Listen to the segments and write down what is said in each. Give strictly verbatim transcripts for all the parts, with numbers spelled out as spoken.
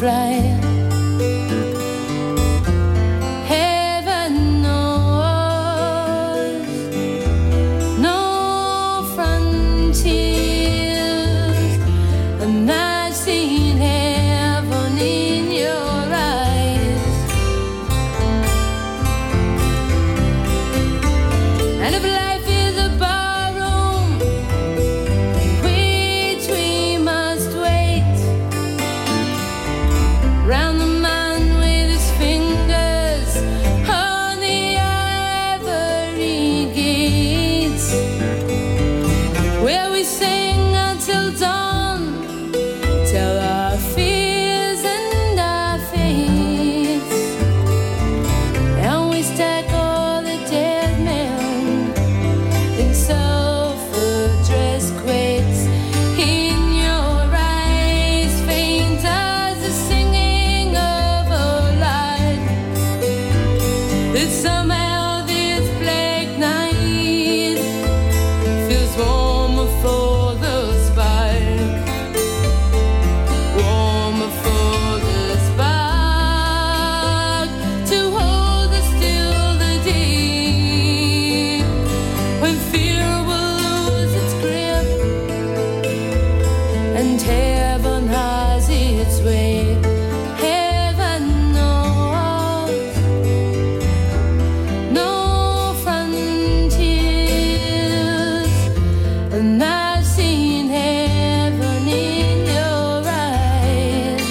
fly. Heaven knows no frontiers, and I've seen heaven in your eyes. And if life is a barroom which we must wait, round the man with his fingers on the ivory gates, where we sing until dawn, tell our fears and our fates, and we stack all the dead men in self-addressed quates. In your eyes, faint as the singing of a light, that somehow this black night feels warmer for the spark, warmer for the spark, to hold us till the day when fear will lose its grip and heaven has its way. Heaven knows no frontiers, and I've seen heaven in your eyes.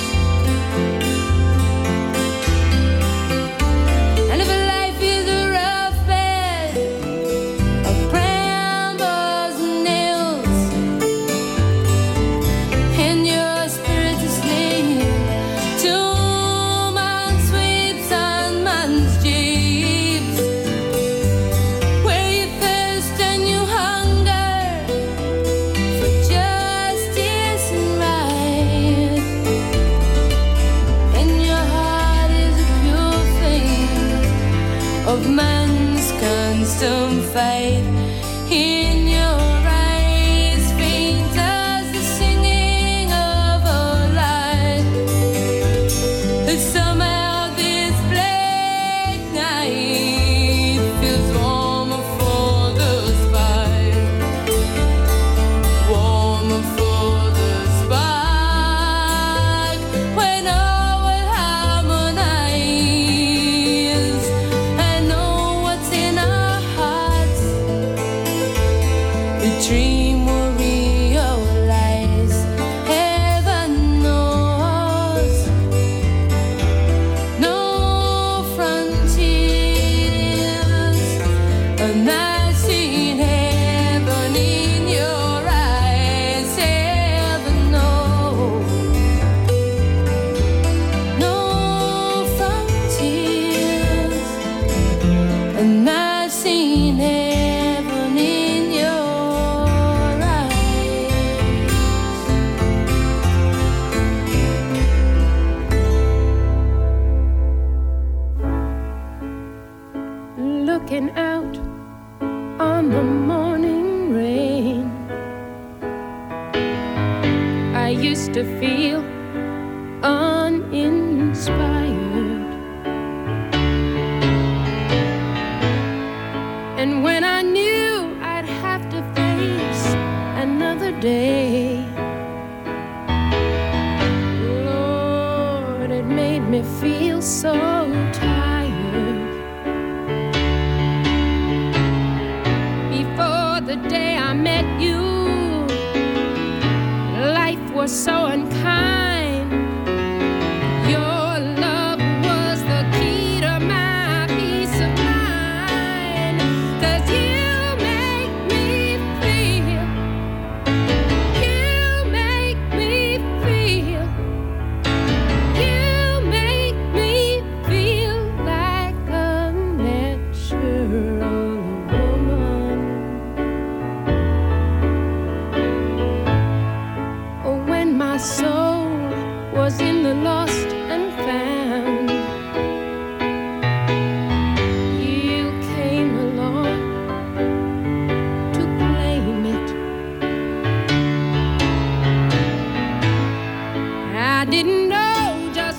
And if life is a rough bed of brambles and nails, and your spirit is slave to man's sweeps and man's jeeps, where you thirst and you hunger for justice and right, and your heart is a pure flame of man's constant fight. In your eyes, faint as the singing of a light, that somehow this black night feels warmer for the spark, warmer for the spark, when all will harmonize and know what's in our hearts. The dream will realize. Heaven knows no frontiers, and I've seen heaven in your eyes. Heaven knows no frontiers, and I've seen heaven in your eyes. Looking out on the morning rain, I used to feel uninspired, and when I knew I'd have to face another day, Lord, it made me feel so tired. Before the day I met you, life was so unkind. Your love was the key to my peace of mind, 'cause you make me feel, you make me feel, you make me feel like a natural woman. Oh, when my soul was in the lost and found, you came along to claim it. I didn't know just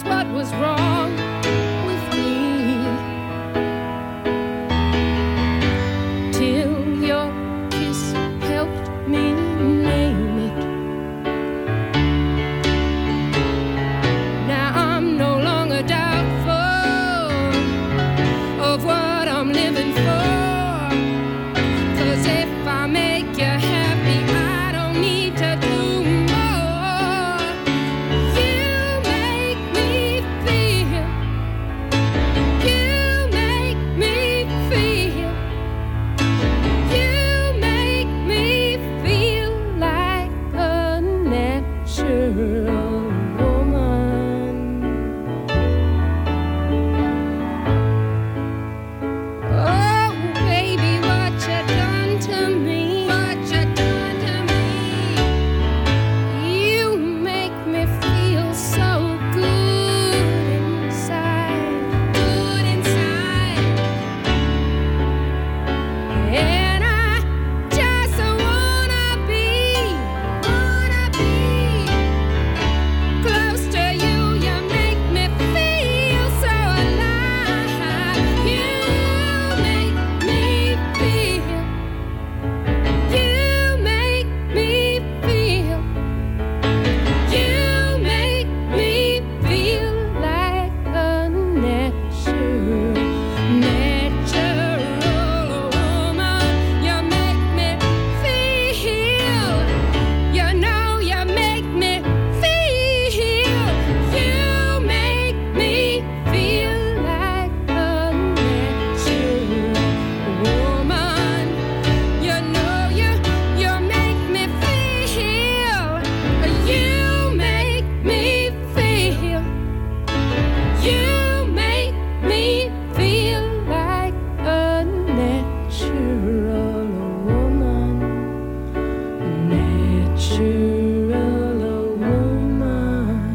natural woman.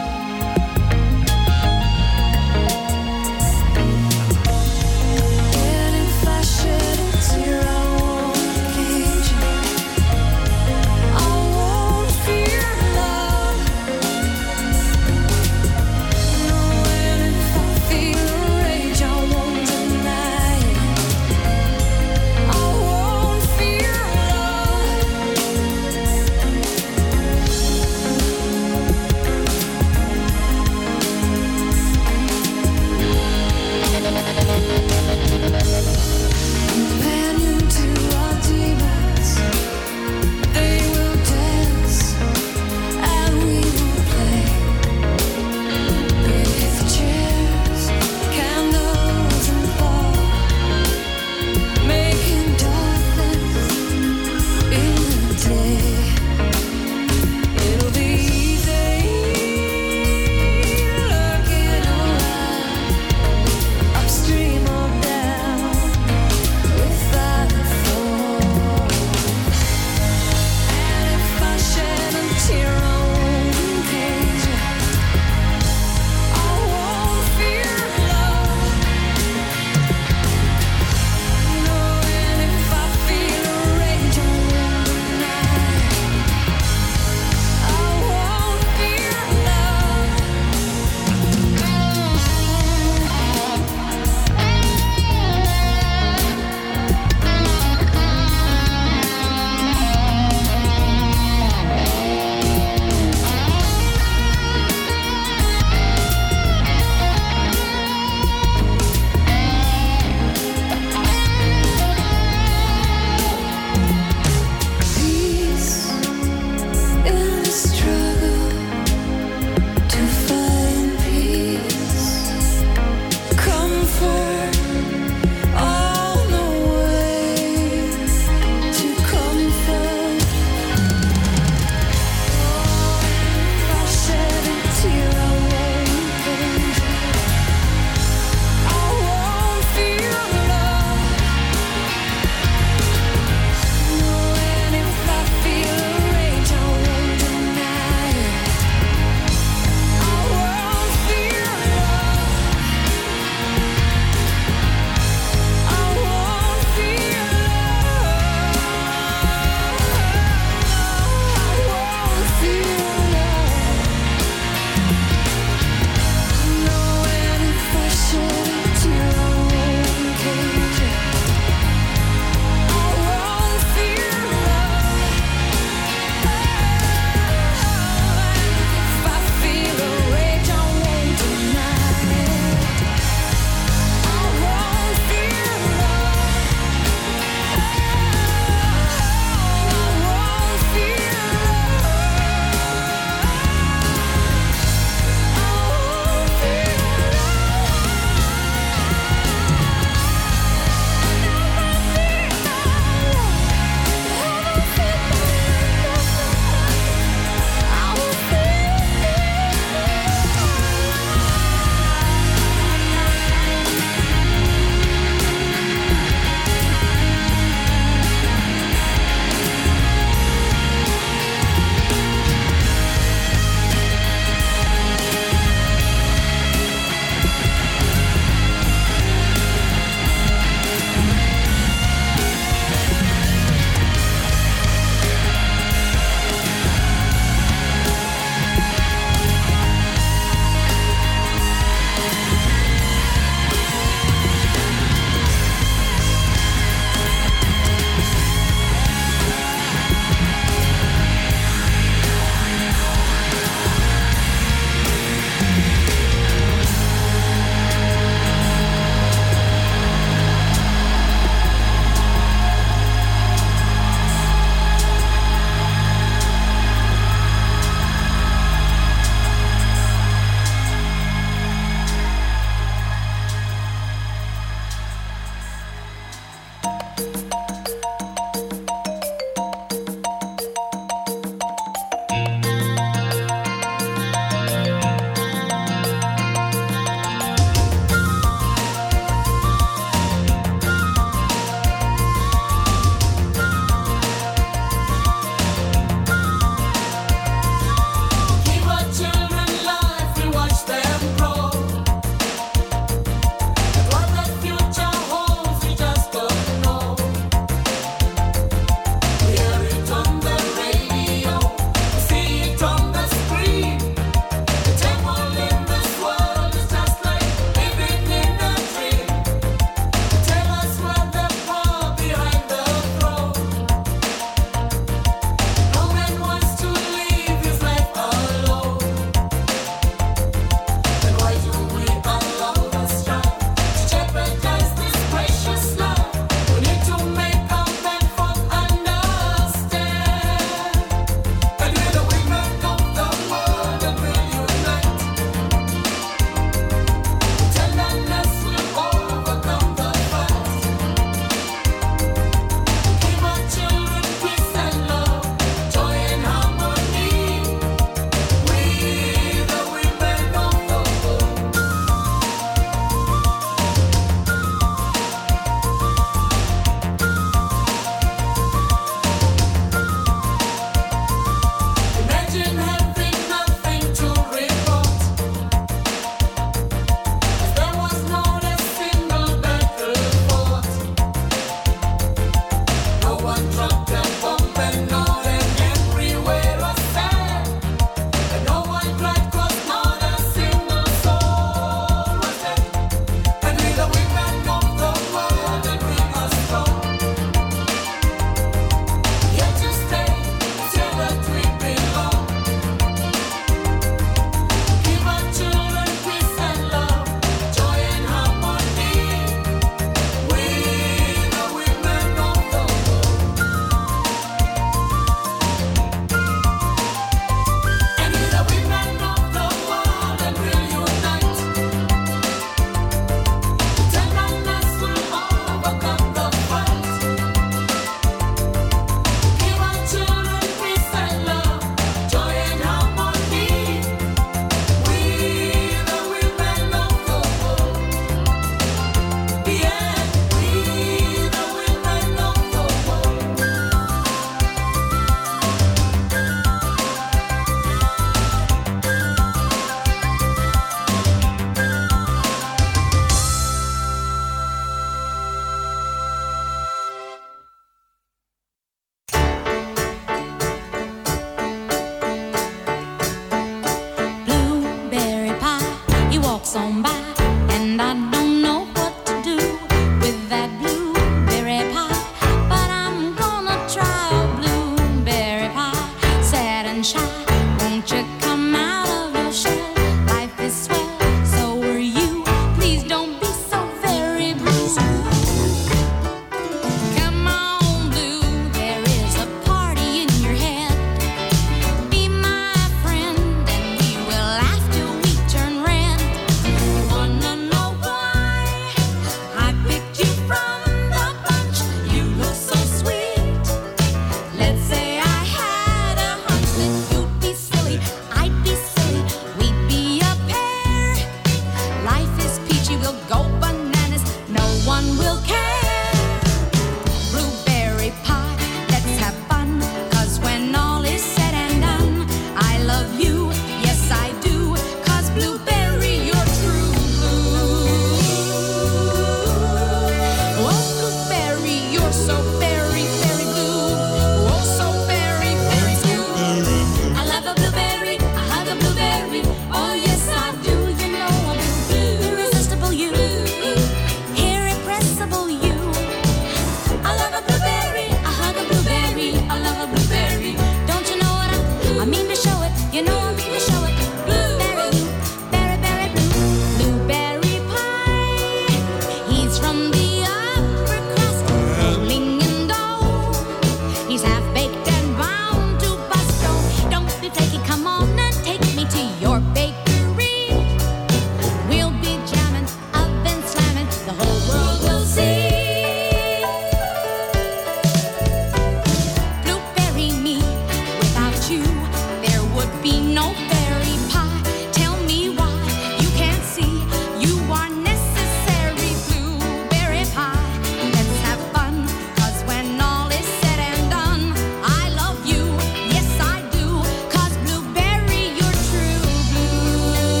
no fairy pie. Tell me why you can't see you are necessary. Blueberry pie, let's have fun. 'Cause when all is said and done, I love you, yes I do. 'Cause blueberry, you're true blue.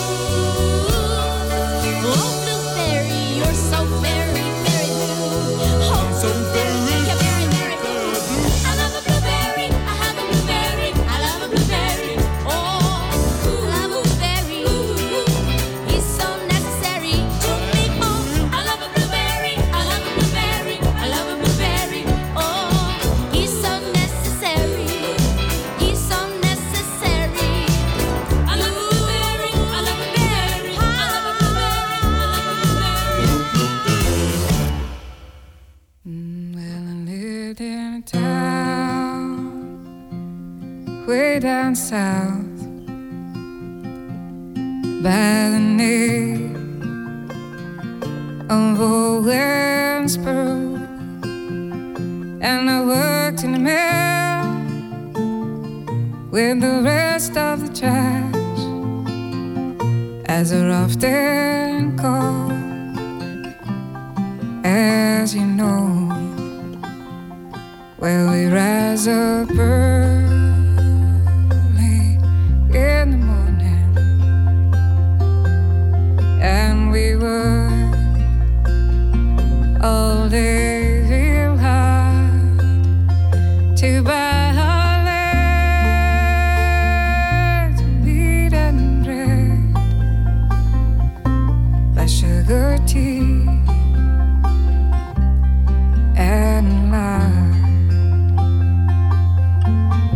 Oh, blueberry, you're so very, very blue. Oh, So very, you're very, very blue. I love a blueberry, I have a blueberry, I love a blueberry. Oh, I love a blueberry. He's so necessary to people. I love a blueberry, I love a blueberry, I love a blueberry. Oh, he's so necessary. He's so necessary. I love a blueberry, I love a berry, I love a blueberry, I love a blueberry. Well, I lived in a town way down south by the name of Owensboro, and I worked in the mill with the rest of the trash, as they're often called. As you know, well, we rise up early in the morning, and we work all day real hard to buy our land, meat and bread, buy sugar tea and love.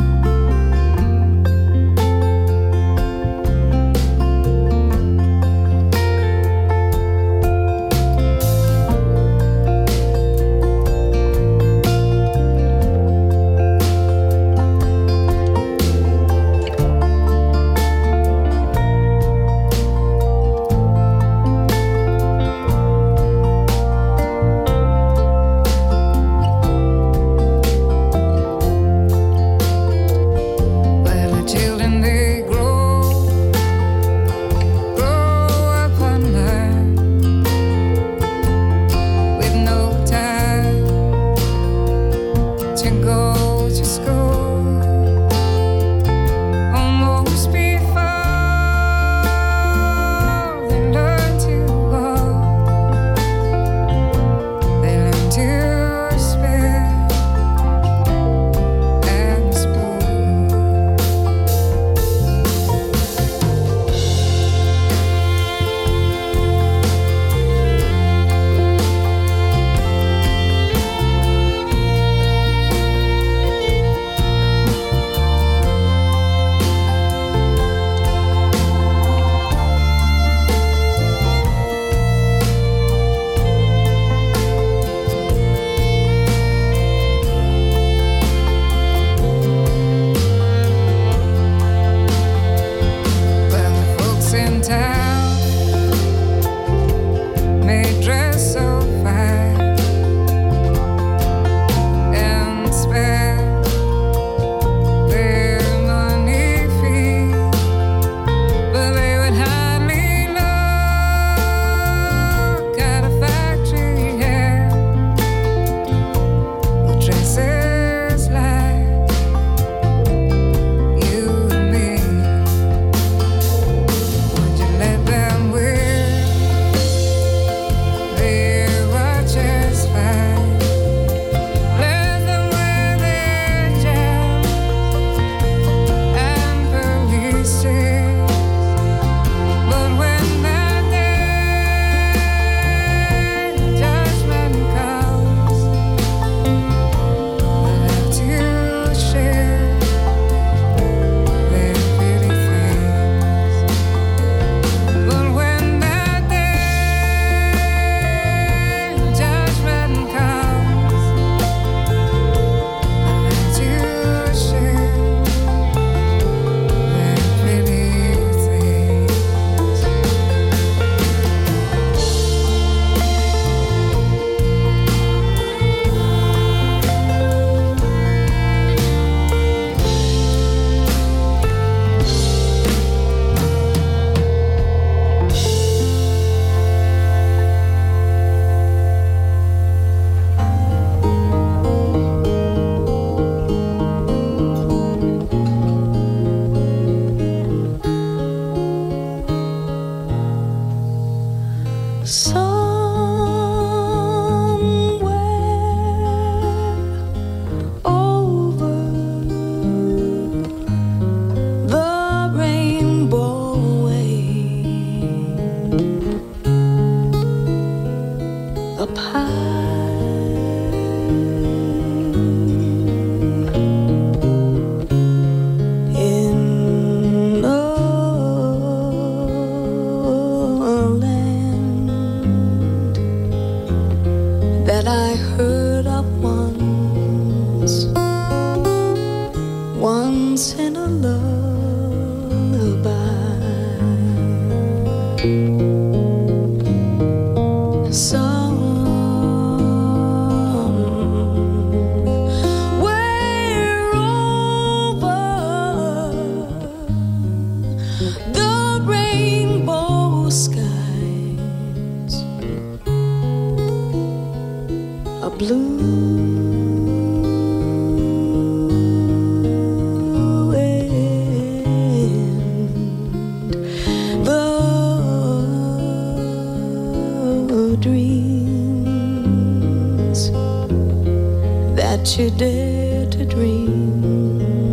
You dare to dream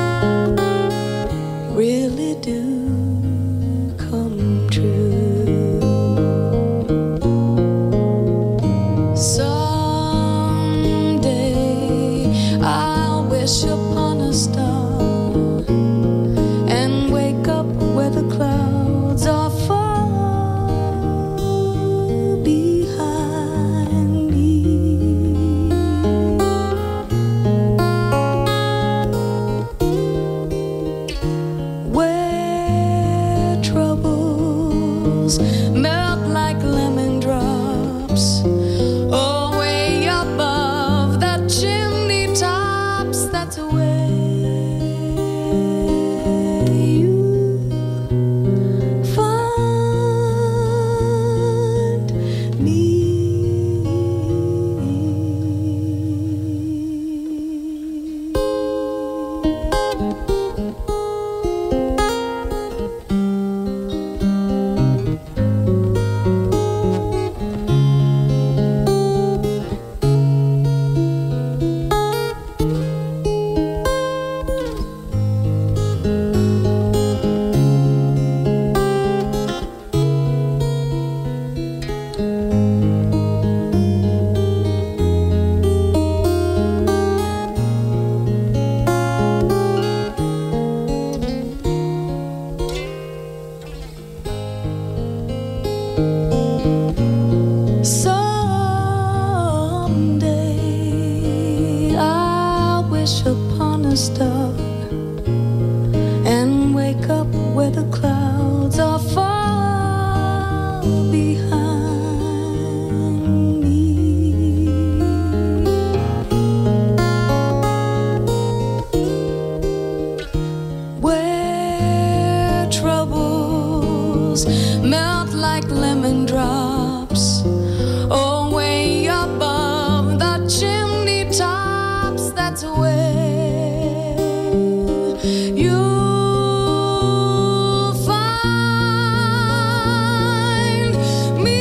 really do come true. Someday I'll wish upon a star and wake up where the clouds are far behind me. Melt like lemon drops, oh, way above the chimney tops. That's where you find me. Someday I'll wish upon a star and wake up where the clouds are far behind me. Where troubles melt like lemon drops, oh, way above the chimney tops. That's where you'll find me.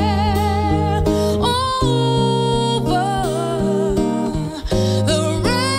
Somewhere over the rainbow.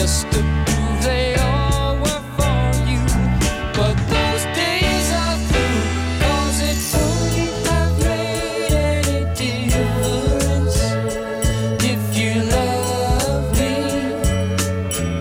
just a